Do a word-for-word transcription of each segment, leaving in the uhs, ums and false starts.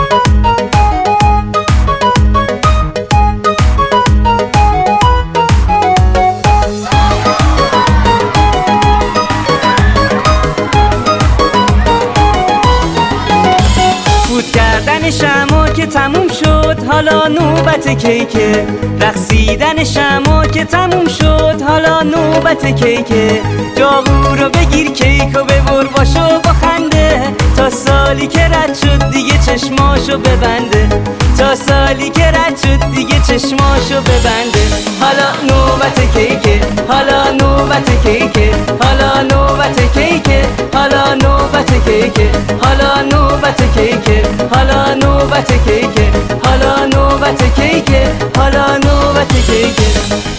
شمع که تموم شد حالا نوبت کیکه، رقصیدن شمع که تموم شد حالا نوبت کیکه. جاغو رو بگیر کیکو ببر باشو با خنده، تا سالی که رد شد دیگه چشماشو ببنده، تا سالی که رد شد دیگه چشماشو ببنده. حالا نوبت کیکه، حالا نوبت کیکه، حالا نوبت کیکه، حالا نوبت کیکه، حالا نوبت کیکه، حالا نوبت کیکه، حالا نوبت کیکه، حالا نوبت کیکه.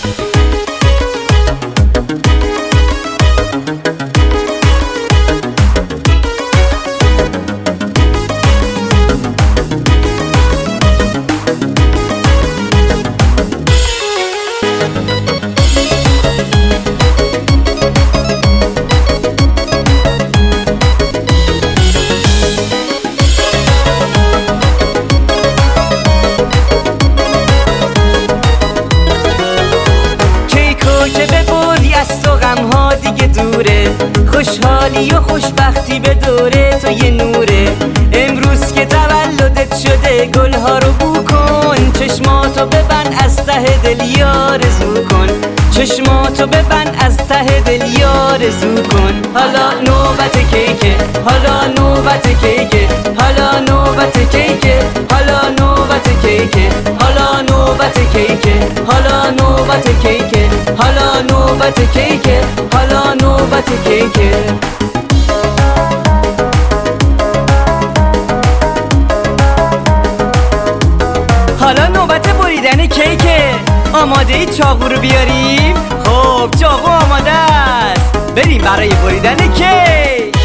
غم‌ها دیگه دوره، خوشحالی و خوشبختی به دوره تو یه نوره. امروز که تولدت شده گلها رو بو کن، چشماتو ببند از ته دل آرزو کن، چشماتو ببند از ته دل آرزو کن. حالا نوبت کیکه، حالا نوبت کیکه، حالا نوبت کیکه، حالا نوبت کیکه، حالا نوبت کیکه، حالا نوبت کیکه، حالا نوبت کیکه، حالا نوبت کیکه. حالا نوبت بریدن کیکه. آماده ای چاقو رو بیاریم؟ خب چاقو آماده است، بریم برای بریدن کیک.